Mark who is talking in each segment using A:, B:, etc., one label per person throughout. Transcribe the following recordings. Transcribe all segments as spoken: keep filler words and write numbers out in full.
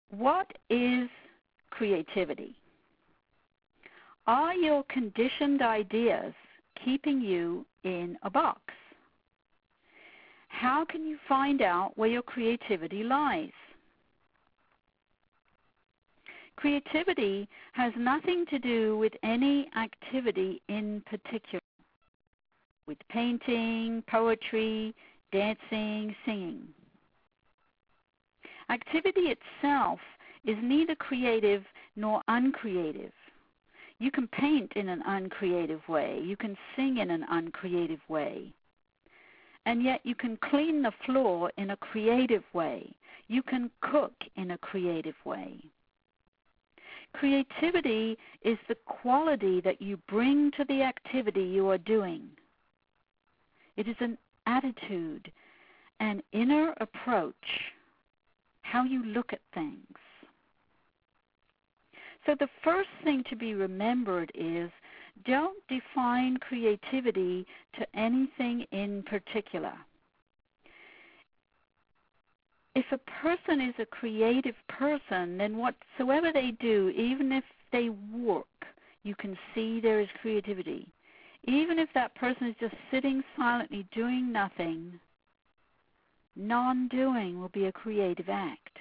A: what is creativity? Are your conditioned ideas keeping you in a box? How can you find out where your creativity lies? Creativity has nothing to do with any activity in particular, with painting, poetry, dancing, singing. Activity itself is neither creative nor uncreative. You can paint in an uncreative way. You can sing in an uncreative way. And yet you can clean the floor in a creative way. You can cook in a creative way. Creativity is the quality that you bring to the activity you are doing. It is an attitude, an inner approach, how you look at things. So the first thing to be remembered is, don't define creativity to anything in particular. If a person is a creative person, then whatsoever they do, even if they work, you can see there is creativity. Even if that person is just sitting silently doing nothing, non-doing will be a creative act.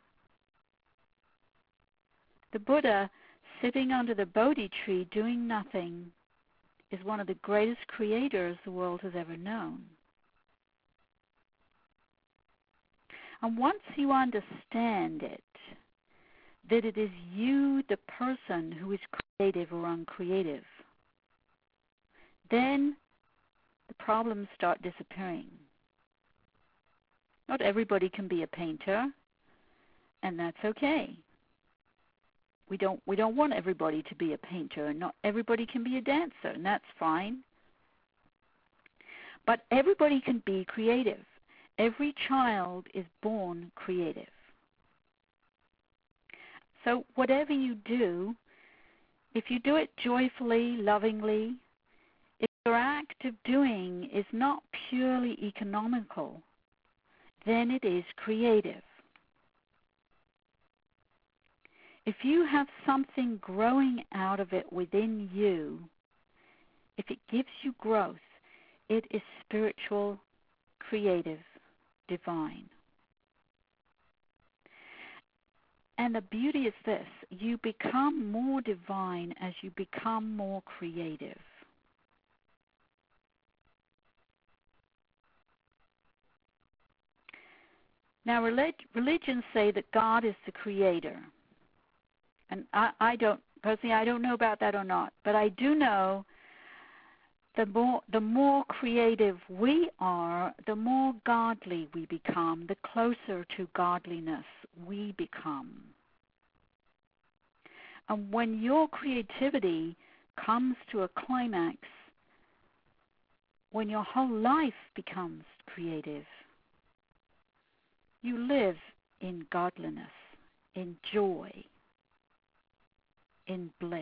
A: The Buddha, sitting under the Bodhi tree doing nothing, is one of the greatest creators the world has ever known. And once you understand it, that it is you, the person, who is creative or uncreative, then the problems start disappearing. Not everybody can be a painter, and that's okay. We don't we don't want everybody to be a painter, and not everybody can be a dancer, and that's fine. But everybody can be creative. Every child is born creative. So whatever you do, if you do it joyfully, lovingly, if your act of doing is not purely economical, then it is creative. If you have something growing out of it within you, if it gives you growth, it is spiritual, creative, divine. And the beauty is this: you become more divine as you become more creative. Now, relig- religions say that God is the creator. And I, I don't, personally, I don't know about that or not, but I do know the more, the more creative we are, the more godly we become, the closer to godliness we become. And when your creativity comes to a climax, when your whole life becomes creative, you live in godliness, in joy, in bliss.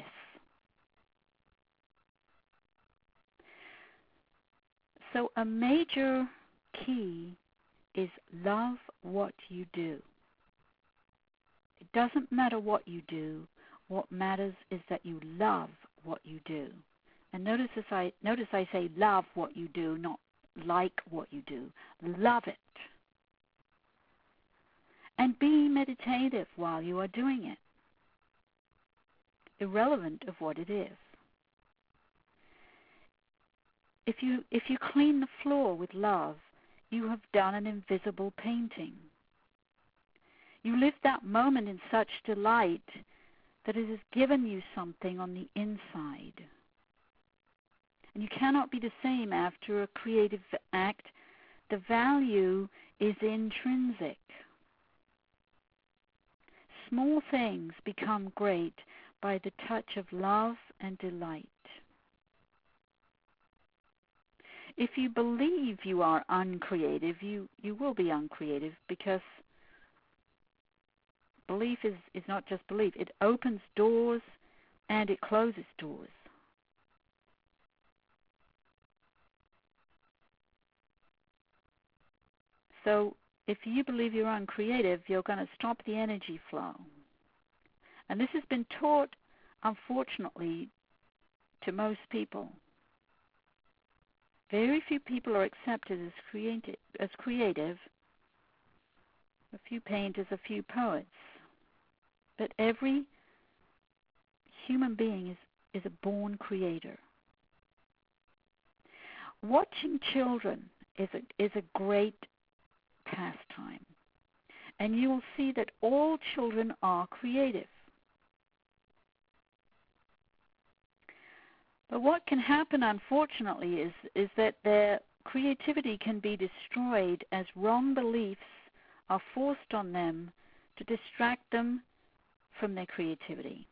A: So a major key is love what you do. It doesn't matter what you do. What matters is that you love what you do. And notice as I notice I say love what you do, not like what you do. Love it. And be meditative while you are doing it, irrelevant of what it is. If you if you clean the floor with love, you have done an invisible painting. You live that moment in such delight that it has given you something on the inside. And you cannot be the same after a creative act. The value is intrinsic. Small things become great by the touch of love and delight. If you believe you are uncreative, you, you will be uncreative, because belief is, is not just belief. It opens doors and it closes doors. So if you believe you're uncreative, you're going to stop the energy flow. And this has been taught, unfortunately, to most people. Very few people are accepted as creative, as creative. A few painters, a few poets. But every human being is, is a born creator. Watching children is a, is a great pastime. And you will see that all children are creative. But what can happen, unfortunately, is, is that their creativity can be destroyed as wrong beliefs are forced on them to distract them from their creativity.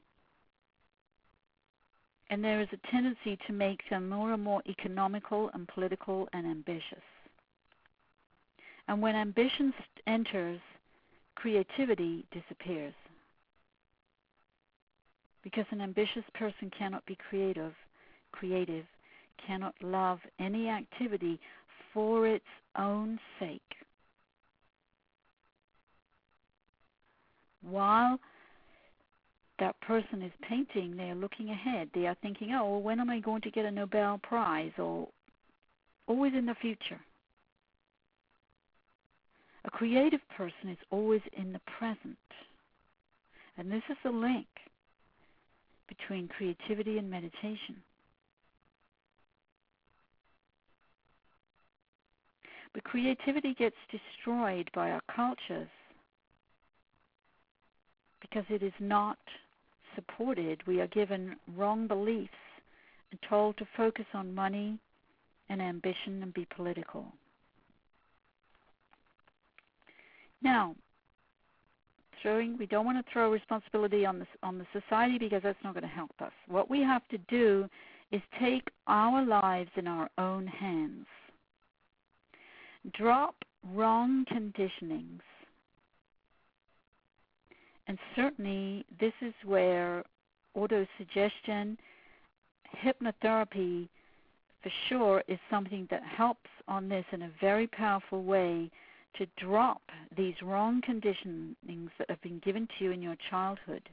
A: And there is a tendency to make them more and more economical and political and ambitious. And when ambition enters, creativity disappears. Because an ambitious person cannot be creative, creative, cannot love any activity for its own sake. While that person is painting, they are looking ahead. They are thinking, oh, well, when am I going to get a Nobel Prize? Or always in the future. A creative person is always in the present. And this is the link between creativity and meditation. But creativity gets destroyed by our cultures because it is not supported. We are given wrong beliefs and told to focus on money and ambition and be political. Now, throwing, we don't want to throw responsibility on the, on the society because that's not going to help us. What we have to do is take our lives in our own hands. Drop wrong conditionings. And certainly this is where autosuggestion, hypnotherapy for sure is something that helps on this in a very powerful way to drop these wrong conditionings that have been given to you in your childhood.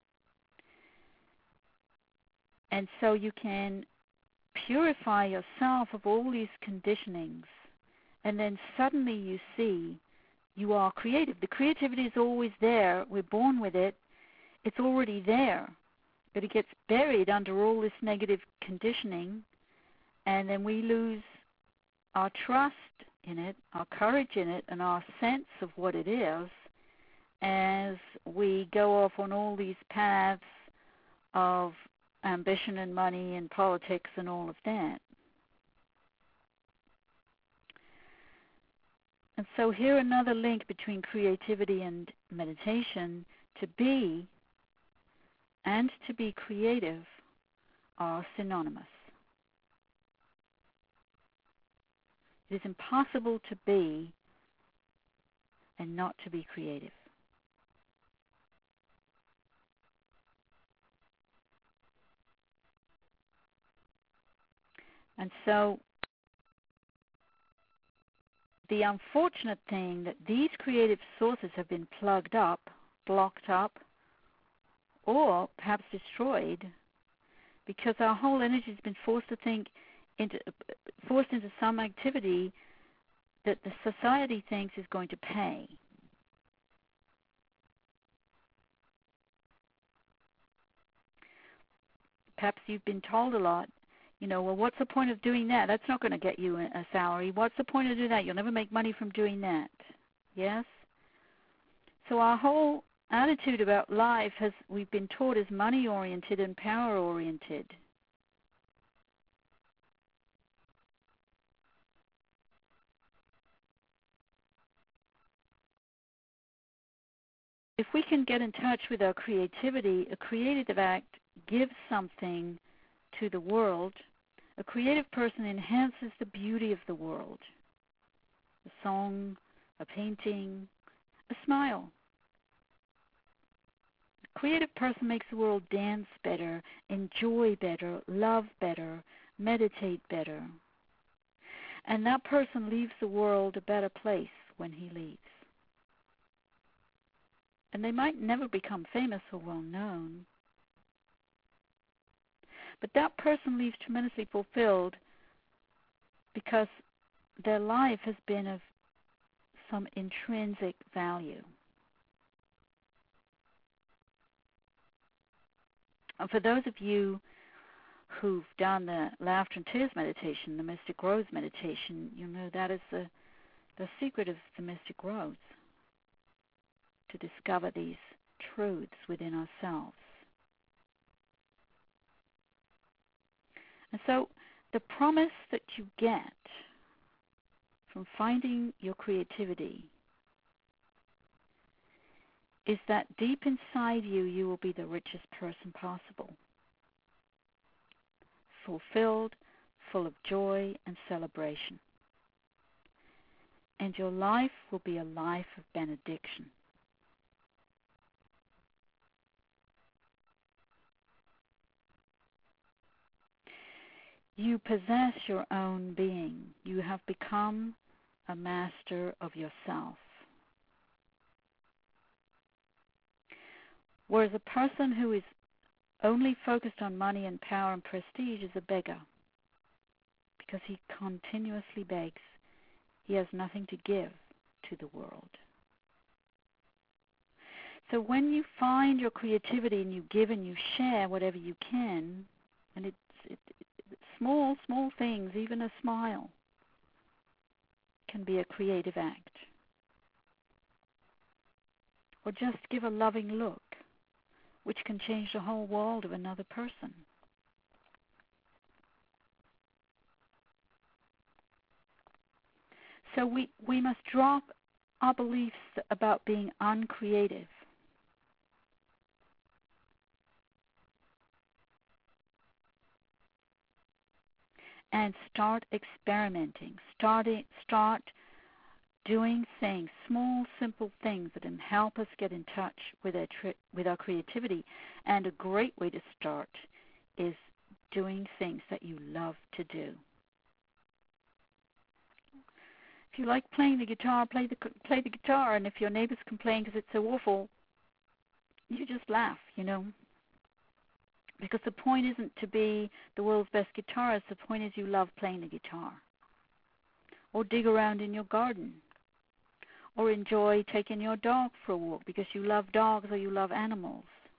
A: And so you can purify yourself of all these conditionings, and then suddenly you see you are creative. The creativity is always there. We're born with it. It's already there. But it gets buried under all this negative conditioning, and then we lose our trust in it, our courage in it, and our sense of what it is as we go off on all these paths of ambition and money and politics and all of that. And so here another link between creativity and meditation. To be and to be creative are synonymous. It is impossible to be and not to be creative. And so the unfortunate thing that these creative sources have been plugged up, blocked up, or perhaps destroyed because our whole energy has been forced to think into, forced into some activity that the society thinks is going to pay. Perhaps you've been told a lot, you know, well, what's the point of doing that? That's not going to get you a salary. What's the point of doing that? You'll never make money from doing that. Yes? So our whole attitude about life has, we've been taught, is money-oriented and power-oriented. If we can get in touch with our creativity, a creative act gives something to the world. A creative person enhances the beauty of the world. A song, a painting, a smile. A creative person makes the world dance better, enjoy better, love better, meditate better. And that person leaves the world a better place when he leaves. And they might never become famous or well known. But that person leaves tremendously fulfilled because their life has been of some intrinsic value. And for those of you who've done the laughter and tears meditation, the Mystic Rose meditation, you know that is the, the secret of the Mystic Rose, to discover these truths within ourselves. And so the promise that you get from finding your creativity is that deep inside you, you will be the richest person possible, fulfilled, full of joy and celebration. And your life will be a life of benediction. You possess your own being. You have become a master of yourself. Whereas a person who is only focused on money and power and prestige is a beggar, because he continuously begs. He has nothing to give to the world. So when you find your creativity and you give and you share whatever you can, and it's it, it, small, small things, even a smile, can be a creative act. Or just give a loving look, which can change the whole world of another person. So we, we must drop our beliefs about being uncreative. And start experimenting. Start, start doing things, small, simple things that can help us get in touch with our, tri- with our creativity. And a great way to start is doing things that you love to do. If you like playing the guitar, play the play the guitar. And if your neighbors complain because it's so awful, you just laugh, you know. Because the point isn't to be the world's best guitarist. The point is you love playing the guitar. Or dig around in your garden. Or enjoy taking your dog for a walk because you love dogs or you love animals.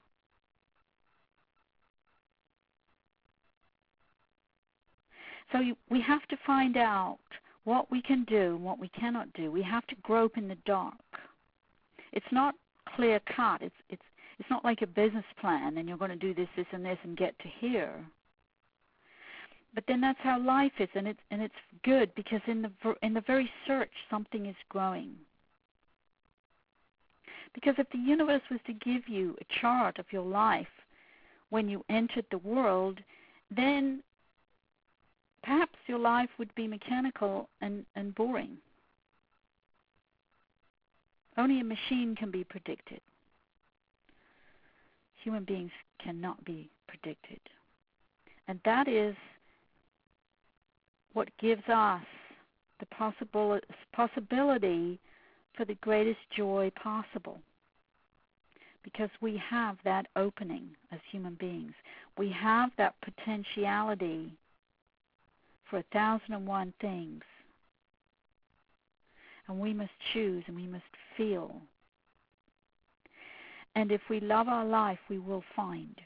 A: So you, we have to find out what we can do and what we cannot do. We have to grope in the dark. It's not clear cut. It's it's it's not like a business plan and you're going to do this, this, and this and get to here. But then that's how life is, and it's and it's good because in the in the very search something is growing. Because if the universe was to give you a chart of your life when you entered the world, then perhaps your life would be mechanical and, and boring. Only a machine can be predicted. Human beings cannot be predicted. And that is what gives us the possible, possibility for the greatest joy possible. Because we have that opening as human beings. We have that potentiality for a thousand and one things. And we must choose and we must feel. And if we love our life, we will find.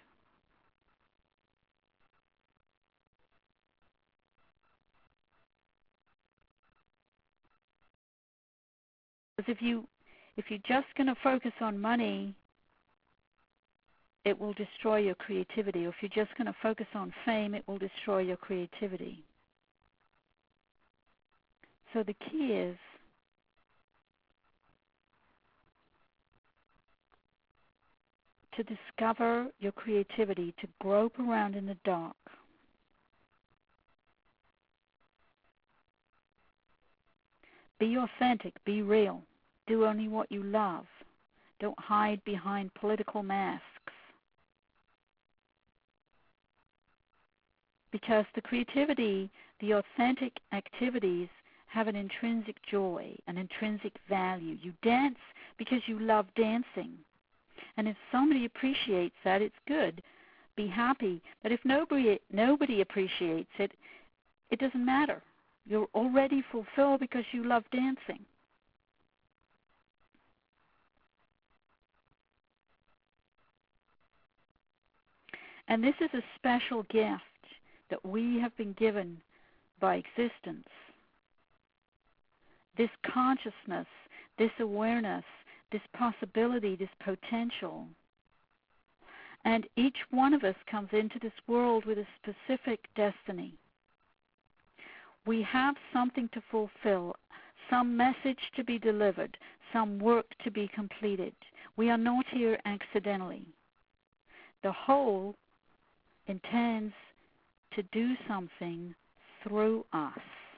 A: Because if you if you're just going to focus on money, it will destroy your creativity. Or if you're just going to focus on fame, it will destroy your creativity. So the key is to discover your creativity, to grope around in the dark. Be authentic, be real. Do only what you love. Don't hide behind political masks. Because the creativity, the authentic activities have an intrinsic joy, an intrinsic value. You dance because you love dancing. And if somebody appreciates that, it's good. Be happy. But if nobody nobody appreciates it, it doesn't matter. You're already fulfilled because you love dancing. And this is a special gift that we have been given by existence. This consciousness, this awareness, this possibility, this potential. And each one of us comes into this world with a specific destiny. We have something to fulfill, some message to be delivered, some work to be completed. We are not here accidentally. The whole intends to do something through us.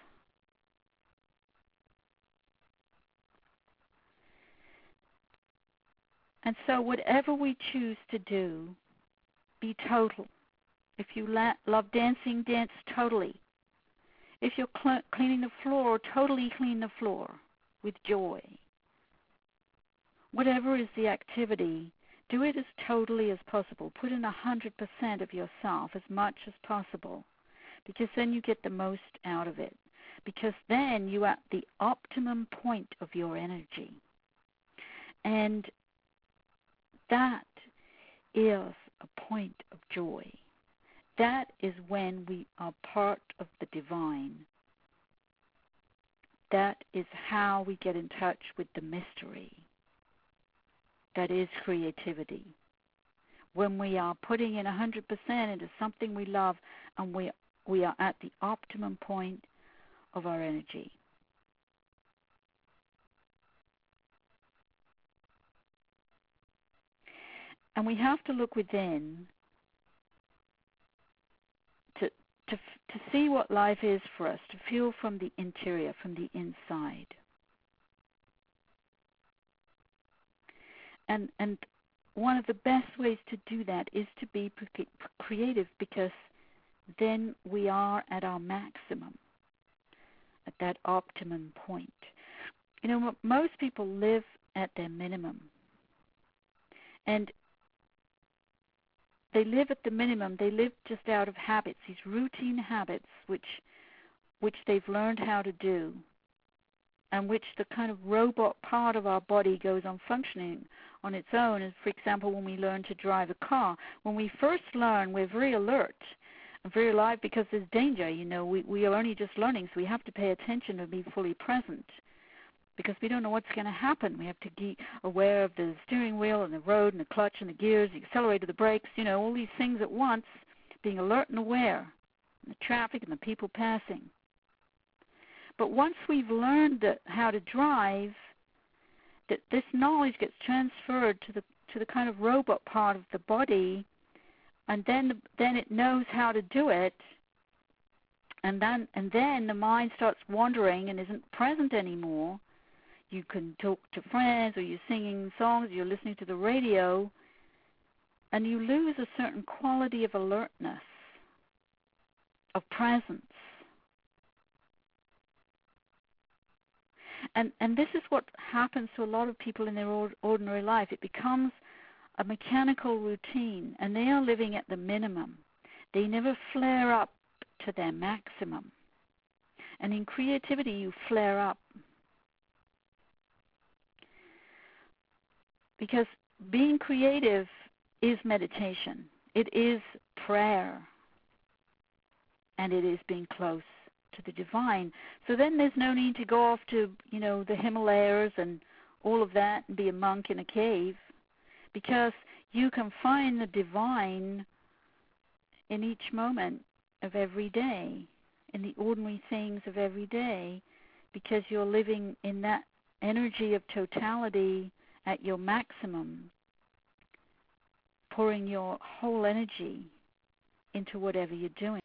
A: And so whatever we choose to do, be total. If you la- love dancing, dance totally. If you're cl- cleaning the floor, totally clean the floor with joy. Whatever is the activity, do it as totally as possible. Put in one hundred percent of yourself, as much as possible, because then you get the most out of it. Because then you're at the optimum point of your energy. And that is a point of joy. That is when we are part of the divine. That is how we get in touch with the mystery. That is creativity. When we are putting in one hundred percent into something we love, and we we are at the optimum point of our energy. And we have to look within to, to, to see what life is for us, to feel from the interior, from the inside. And, and one of the best ways to do that is to be creative, because then we are at our maximum, at that optimum point. You know, most people live at their minimum. And they live at the minimum. They live just out of habits, these routine habits which which they've learned how to do, and which the kind of robot part of our body goes on functioning on its own. As, for example, when we learn to drive a car, when we first learn, we're very alert and very alive because there's danger. You know, we, we are only just learning, so we have to pay attention and be fully present, because we don't know what's going to happen. We have to be aware of the steering wheel and the road and the clutch and the gears, the accelerator, the brakes, you know, all these things at once, being alert and aware, and the traffic and the people passing. But once we've learned that, how to drive, that this knowledge gets transferred to the to the kind of robot part of the body, and then then it knows how to do it, and then and then the mind starts wandering and isn't present anymore. You can talk to friends, or you're singing songs, or you're listening to the radio, and you lose a certain quality of alertness, of presence. And and this is what happens to a lot of people in their ordinary life. It becomes a mechanical routine, and they are living at the minimum. They never flare up to their maximum. And in creativity, you flare up. Because being creative is meditation. It is prayer. And it is being close to the divine. So then there's no need to go off to, you know, the Himalayas and all of that and be a monk in a cave, because you can find the divine in each moment of every day, in the ordinary things of every day, because you're living in that energy of totality at your maximum, pouring your whole energy into whatever you're doing.